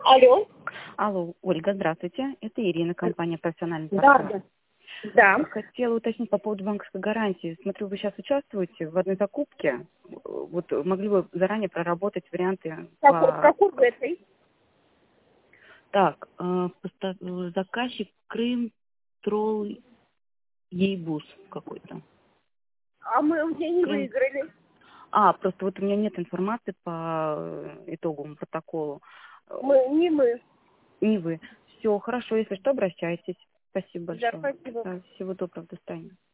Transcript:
Алло. Алло, Ольга, здравствуйте. Это Ирина, компания «Профессиональный Да, партнер». да. Хотела уточнить по поводу банковской гарантии. Смотрю, вы сейчас участвуете в одной закупке. Вот могли бы заранее проработать варианты по... Какой в этой? Так, заказчик Крым Тролл Ейбус какой-то. А мы уже не Крым. выиграли. Просто вот у меня нет информации по итоговому протоколу. Не мы. Не вы. Все, хорошо, если что, обращайтесь. Спасибо Да, большое. спасибо. Да, всего доброго, до свидания.